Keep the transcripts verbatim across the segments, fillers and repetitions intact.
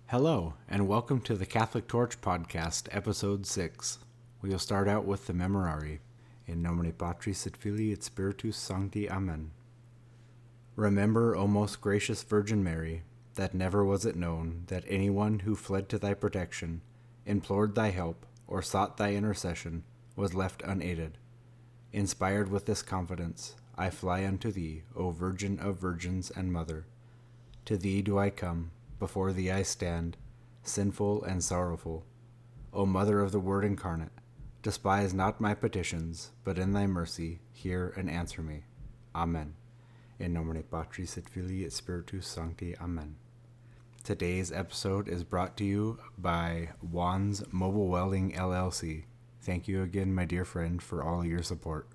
Hello, and welcome to the Catholic Torch Podcast, Episode six. We will start out with the Memorare. In nomine Patris et Filii et Spiritus Sancti. Amen. Remember, O most gracious Virgin Mary, that never was it known that anyone who fled to thy protection, implored thy help, or sought thy intercession, was left unaided. Inspired with this confidence, I fly unto thee, O Virgin of Virgins and Mother. To thee do I come, before thee I stand, sinful and sorrowful. O Mother of the Word incarnate, despise not my petitions, but in thy mercy hear and answer me. Amen. In nomine Patris et Filii et Spiritus Sancti. Amen. Today's episode is brought to you by Juan's Mobile Welding L L C. Thank you again, my dear friend, for all your support.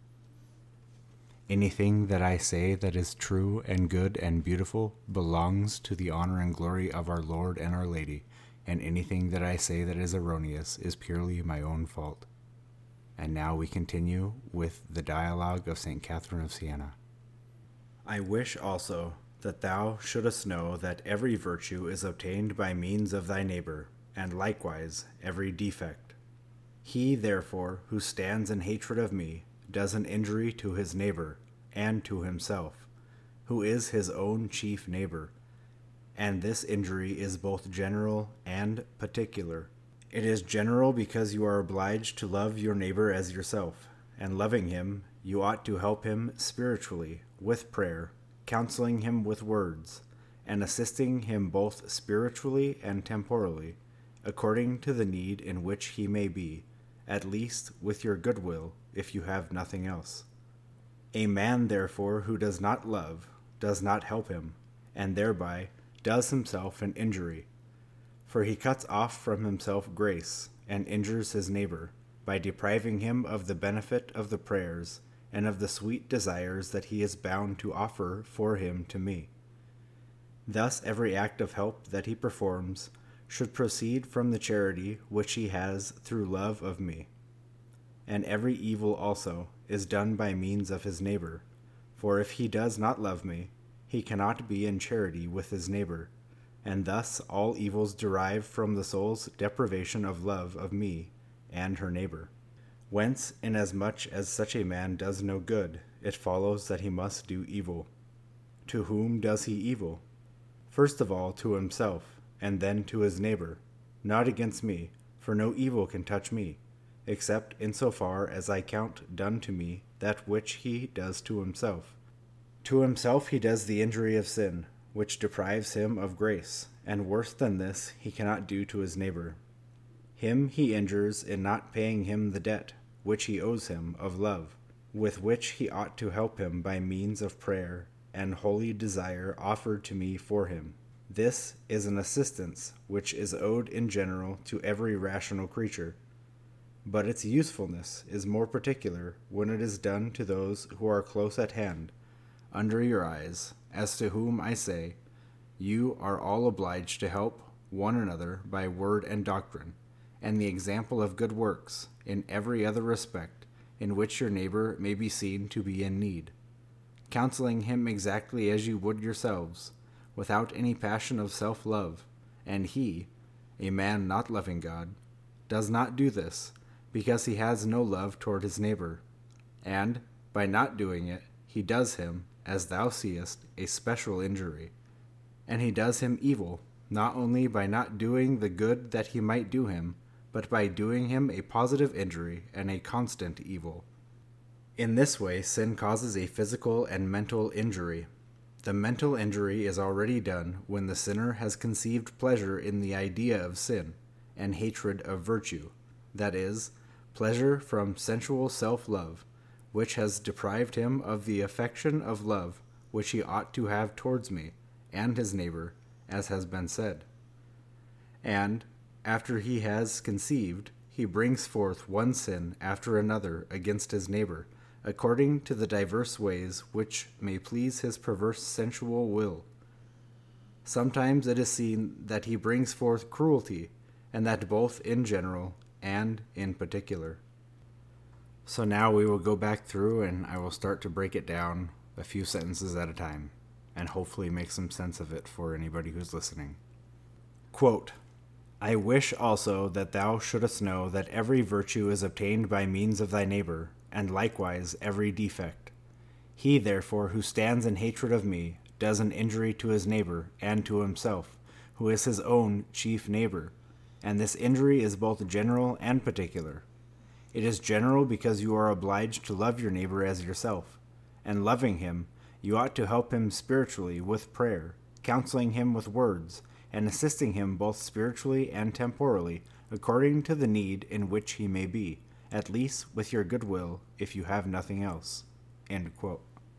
Anything that I say that is true and good and beautiful belongs to the honor and glory of our Lord and Our Lady, and anything that I say that is erroneous is purely my own fault. And now we continue with the dialogue of Saint Catherine of Siena. I wish also that thou shouldest know that every virtue is obtained by means of thy neighbor, and likewise every defect. He, therefore, who stands in hatred of me, does an injury to his neighbor and to himself, who is his own chief neighbor, and this injury is both general and particular. It is general because you are obliged to love your neighbor as yourself, and loving him, you ought to help him spiritually, with prayer, counseling him with words, and assisting him both spiritually and temporally, according to the need in which he may be, at least with your goodwill, if you have nothing else. A man, therefore, who does not love, does not help him, and thereby does himself an injury. For he cuts off from himself grace, and injures his neighbor, by depriving him of the benefit of the prayers, and of the sweet desires that he is bound to offer for him to me. Thus every act of help that he performs should proceed from the charity which he has through love of me. And every evil also is done by means of his neighbor, for if he does not love me, he cannot be in charity with his neighbor, and thus all evils derive from the soul's deprivation of love of me and her neighbor. Whence, inasmuch as such a man does no good, it follows that he must do evil. To whom does he evil? First of all to himself, and then to his neighbor, not against me, for no evil can touch me, except in so far as I count done to me that which he does to himself. To himself he does the injury of sin, which deprives him of grace, and worse than this he cannot do to his neighbor. Him he injures in not paying him the debt which he owes him of love, with which he ought to help him by means of prayer and holy desire offered to me for him. This is an assistance which is owed in general to every rational creature, but its usefulness is more particular when it is done to those who are close at hand, under your eyes, as to whom I say, you are all obliged to help one another by word and doctrine, and the example of good works, in every other respect in which your neighbor may be seen to be in need, counseling him exactly as you would yourselves, without any passion of self-love, and he, a man not loving God, does not do this, because he has no love toward his neighbor, and, by not doing it, he does him, as thou seest, a special injury. And he does him evil, not only by not doing the good that he might do him, but by doing him a positive injury and a constant evil. In this way, sin causes a physical and mental injury. The mental injury is already done when the sinner has conceived pleasure in the idea of sin, and hatred of virtue, that is, pleasure from sensual self-love, which has deprived him of the affection of love which he ought to have towards me and his neighbor, as has been said. And, after he has conceived, he brings forth one sin after another against his neighbor, according to the diverse ways which may please his perverse sensual will. Sometimes it is seen that he brings forth cruelty, and that both in general and in particular. So now we will go back through and I will start to break it down a few sentences at a time, and hopefully make some sense of it for anybody who's listening. Quote, I wish also that thou shouldest know that every virtue is obtained by means of thy neighbor, and likewise every defect. He, therefore, who stands in hatred of me, does an injury to his neighbor and to himself, who is his own chief neighbor, and this injury is both general and particular. It is general because you are obliged to love your neighbor as yourself, and loving him, you ought to help him spiritually with prayer, counseling him with words, and assisting him both spiritually and temporally, according to the need in which he may be, at least with your goodwill, if you have nothing else. End quote.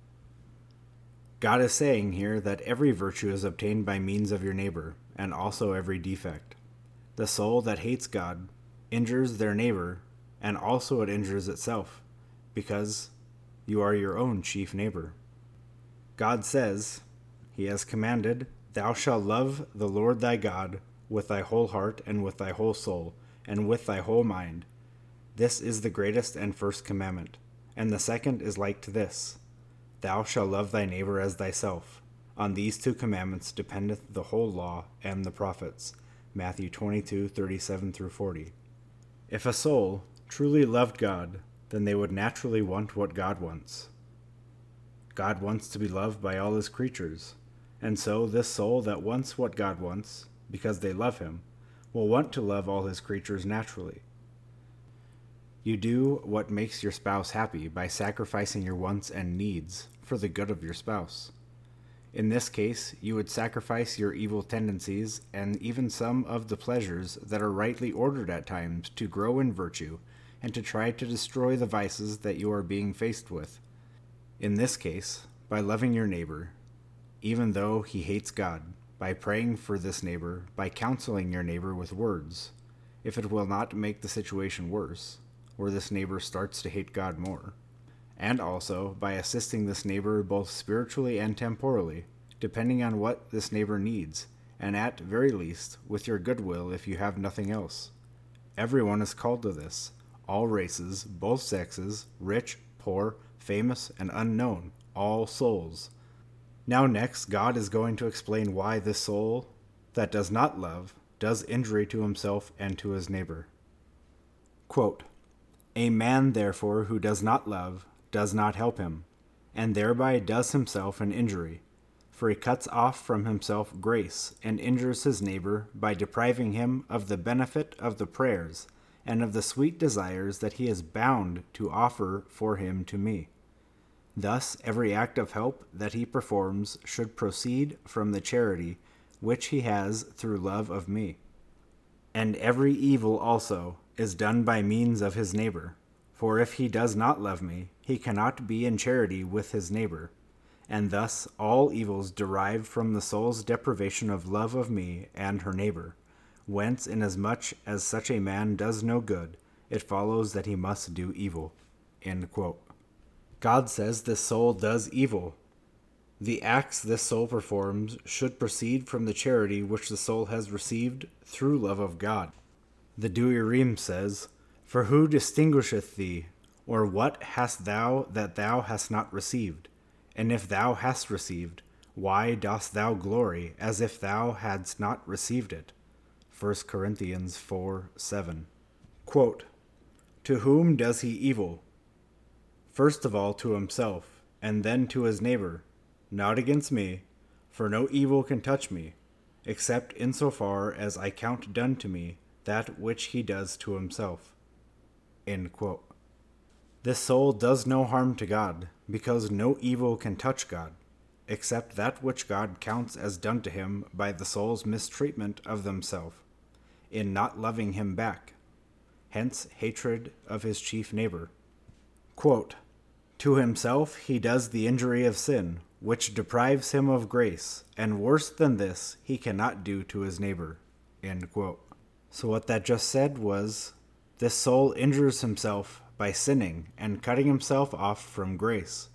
God is saying here that every virtue is obtained by means of your neighbor, and also every defect. The soul that hates God injures their neighbor, and also it injures itself, because you are your own chief neighbor. God says, He has commanded, Thou shalt love the Lord thy God with thy whole heart, and with thy whole soul, and with thy whole mind. This is the greatest and first commandment. And the second is like to this, Thou shalt love thy neighbor as thyself. On these two commandments dependeth the whole law and the prophets. Matthew twenty-two, thirty-seven through forty. If a soul truly loved God, then they would naturally want what God wants. God wants to be loved by all his creatures, and so this soul that wants what God wants, because they love him, will want to love all his creatures naturally. You do what makes your spouse happy by sacrificing your wants and needs for the good of your spouse. In this case, you would sacrifice your evil tendencies and even some of the pleasures that are rightly ordered at times to grow in virtue and to try to destroy the vices that you are being faced with. In this case, by loving your neighbor, even though he hates God, by praying for this neighbor, by counseling your neighbor with words, if it will not make the situation worse, or this neighbor starts to hate God more, and also by assisting this neighbor both spiritually and temporally, depending on what this neighbor needs, and at very least with your goodwill if you have nothing else. Everyone is called to this, all races, both sexes, rich, poor, famous, and unknown, all souls. Now next, God is going to explain why this soul that does not love does injury to himself and to his neighbor. Quote, A man, therefore, who does not love, does not help him, and thereby does himself an injury, for he cuts off from himself grace, and injures his neighbor by depriving him of the benefit of the prayers, and of the sweet desires that he is bound to offer for him to me. Thus every act of help that he performs should proceed from the charity which he has through love of me. And every evil also is done by means of his neighbor. For if he does not love me, he cannot be in charity with his neighbor. And thus all evils derive from the soul's deprivation of love of me and her neighbor. Whence, inasmuch as such a man does no good, it follows that he must do evil. End quote. God says this soul does evil. The acts this soul performs should proceed from the charity which the soul has received through love of God. The Douay-Rheims says, For who distinguisheth thee, or what hast thou that thou hast not received? And if thou hast received, why dost thou glory as if thou hadst not received it? First Corinthians four seven. Quote, To whom does he evil? First of all to himself, and then to his neighbor, not against me, for no evil can touch me, except insofar as I count done to me that which he does to himself. End quote. This soul does no harm to God, because no evil can touch God, except that which God counts as done to him by the soul's mistreatment of themselves, in not loving him back, hence hatred of his chief neighbor. Quote, To himself he does the injury of sin, which deprives him of grace, and worse than this he cannot do to his neighbor. End quote. So what that just said was, this soul injures himself by sinning and cutting himself off from grace.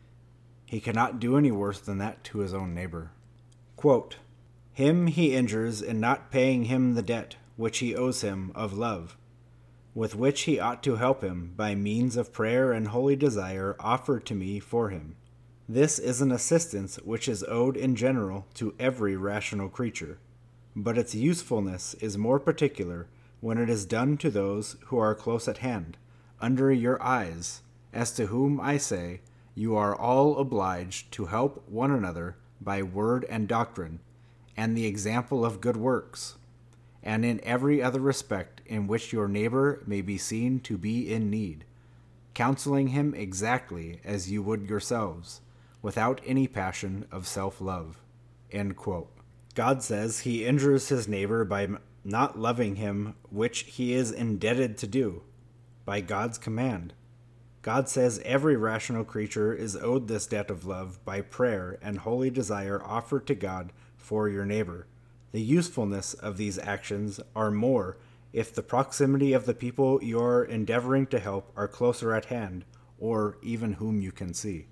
He cannot do any worse than that to his own neighbor. Quote, Him he injures in not paying him the debt which he owes him of love, with which he ought to help him by means of prayer and holy desire offered to me for him. This is an assistance which is owed in general to every rational creature, but its usefulness is more particular when it is done to those who are close at hand, under your eyes, as to whom I say, you are all obliged to help one another by word and doctrine, and the example of good works, and in every other respect in which your neighbor may be seen to be in need, counseling him exactly as you would yourselves, without any passion of self-love." End quote. God says he injures his neighbor by not loving him, which he is indebted to do, by God's command. God says every rational creature is owed this debt of love by prayer and holy desire offered to God for your neighbor. The usefulness of these actions are more if the proximity of the people you are endeavoring to help are closer at hand, or even whom you can see.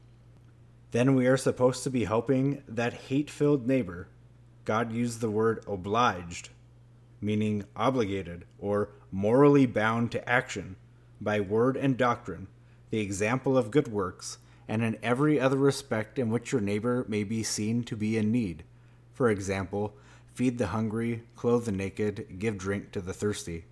Then we are supposed to be helping that hate-filled neighbor. God used the word obliged, meaning obligated or morally bound to action, by word and doctrine, the example of good works, and in every other respect in which your neighbor may be seen to be in need. For example, feed the hungry, clothe the naked, give drink to the thirsty.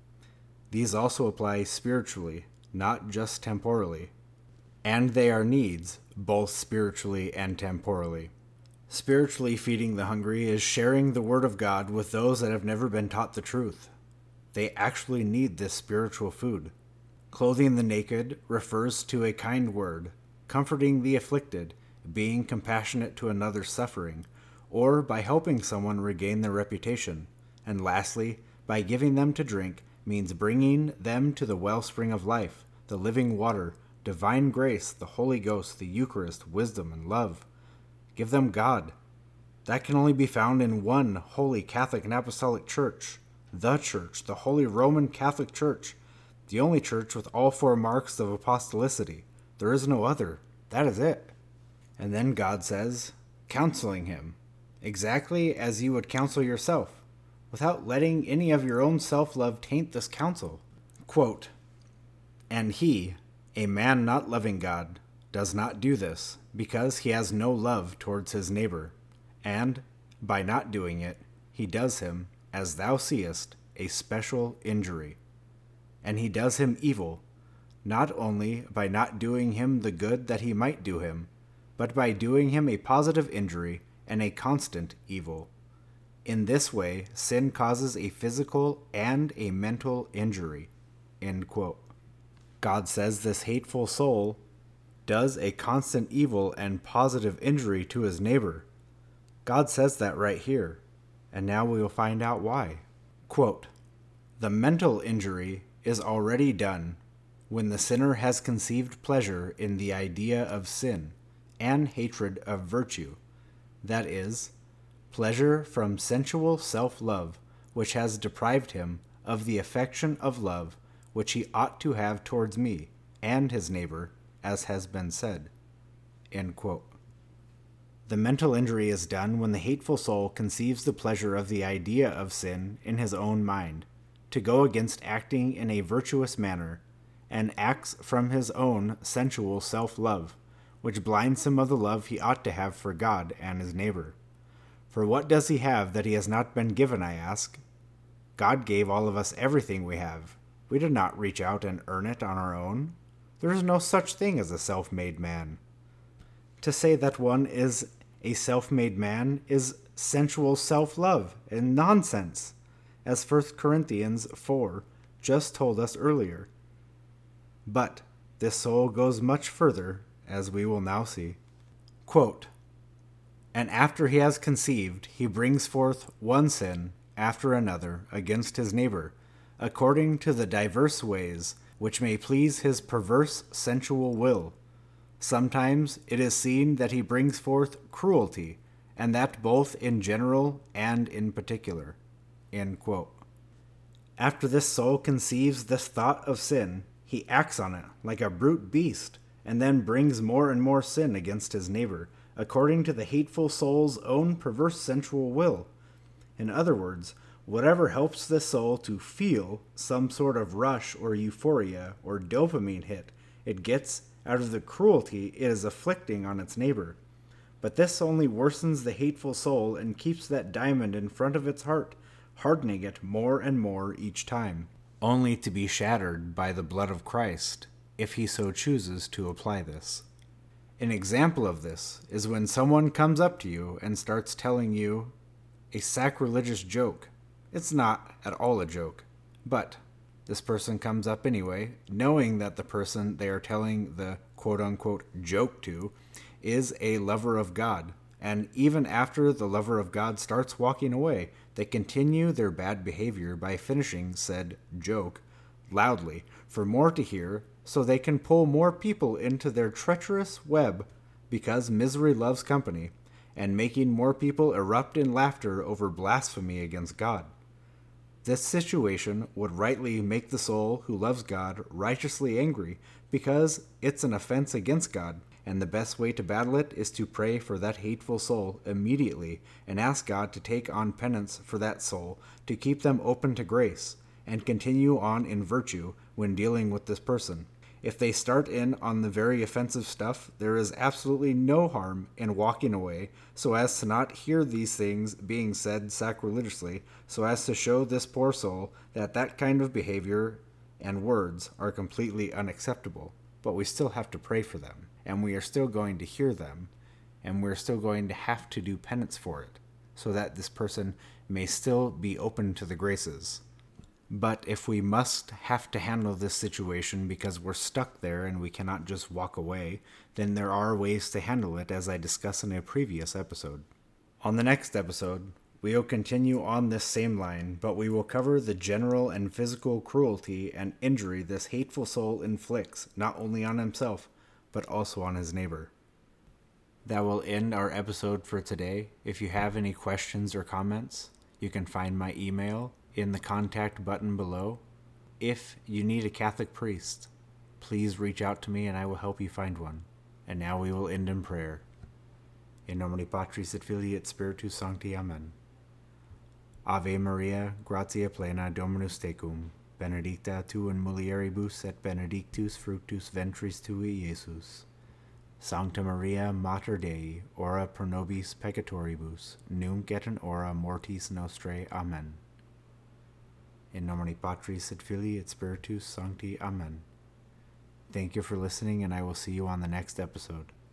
These also apply spiritually, not just temporally. And they are needs, both spiritually and temporally. Spiritually feeding the hungry is sharing the Word of God with those that have never been taught the truth. They actually need this spiritual food. Clothing the naked refers to a kind word, comforting the afflicted, being compassionate to another's suffering, or by helping someone regain their reputation. And lastly, by giving them to drink means bringing them to the wellspring of life, the living water, divine grace, the Holy Ghost, the Eucharist, wisdom, and love. Give them God. That can only be found in one holy Catholic and Apostolic Church, the Church, the Holy Roman Catholic Church, the only church with all four marks of apostolicity. There is no other. That is it. And then God says, counseling him, exactly as you would counsel yourself, without letting any of your own self-love taint this counsel. Quote, "And he, a man not loving God, does not do this, because he has no love towards his neighbor, and, by not doing it, he does him, as thou seest, a special injury. And he does him evil, not only by not doing him the good that he might do him, but by doing him a positive injury and a constant evil. In this way, sin causes a physical and a mental injury." End quote. God says this hateful soul does a constant evil and positive injury to his neighbor. God says that right here, and now we will find out why. Quote, "The mental injury is already done when the sinner has conceived pleasure in the idea of sin and hatred of virtue, that is, pleasure from sensual self-love, which has deprived him of the affection of love which he ought to have towards me and his neighbor, as has been said." End quote. The mental injury is done when the hateful soul conceives the pleasure of the idea of sin in his own mind, to go against acting in a virtuous manner, and acts from his own sensual self-love, which blinds him of the love he ought to have for God and his neighbor. For what does he have that he has not been given, I ask? God gave all of us everything we have. We did not reach out and earn it on our own. There is no such thing as a self-made man. To say that one is a self-made man is sensual self-love and nonsense, as First Corinthians four just told us earlier. But this soul goes much further, as we will now see. Quote, "And after he has conceived, he brings forth one sin after another against his neighbor, according to the diverse ways which may please his perverse sensual will. Sometimes it is seen that he brings forth cruelty, and that both in general and in particular." End quote. After this soul conceives this thought of sin, he acts on it like a brute beast, and then brings more and more sin against his neighbor, according to the hateful soul's own perverse sensual will. In other words, whatever helps the soul to feel some sort of rush or euphoria or dopamine hit it gets out of the cruelty it is afflicting on its neighbor. But this only worsens the hateful soul and keeps that diamond in front of its heart, hardening it more and more each time, only to be shattered by the blood of Christ, if he so chooses to apply this. An example of this is when someone comes up to you and starts telling you a sacrilegious joke. It's not at all a joke, but this person comes up anyway, knowing that the person they are telling the quote-unquote joke to is a lover of God. And even after the lover of God starts walking away, they continue their bad behavior by finishing said joke loudly for more to hear, so they can pull more people into their treacherous web, because misery loves company, and making more people erupt in laughter over blasphemy against God. This situation would rightly make the soul who loves God righteously angry, because it's an offense against God, and the best way to battle it is to pray for that hateful soul immediately and ask God to take on penance for that soul, to keep them open to grace, and continue on in virtue when dealing with this person. If they start in on the very offensive stuff, there is absolutely no harm in walking away so as to not hear these things being said sacrilegiously, so as to show this poor soul that that kind of behavior and words are completely unacceptable. But we still have to pray for them, and we are still going to hear them, and we're still going to have to do penance for it, so that this person may still be open to the graces. But if we must have to handle this situation because we're stuck there and we cannot just walk away, then there are ways to handle it, as I discussed in a previous episode. On the next episode, we will continue on this same line, but we will cover the general and physical cruelty and injury this hateful soul inflicts, not only on himself, but also on his neighbor. That will end our episode for today. If you have any questions or comments, you can find my email in the contact button below. If you need a Catholic priest, please reach out to me and I will help you find one. And now we will end in prayer. In nomine Patris et Filii et Spiritus Sancti. Amen. Ave Maria, gratia plena, Dominus tecum, benedicta tu in mulieribus et benedictus fructus ventris tui, Iesus. Sancta Maria, Mater Dei, ora pro nobis peccatoribus, nunc et in hora mortis nostrae. Amen. In nomine Patris et Filii et Spiritus Sancti. Amen. Thank you for listening, and I will see you on the next episode.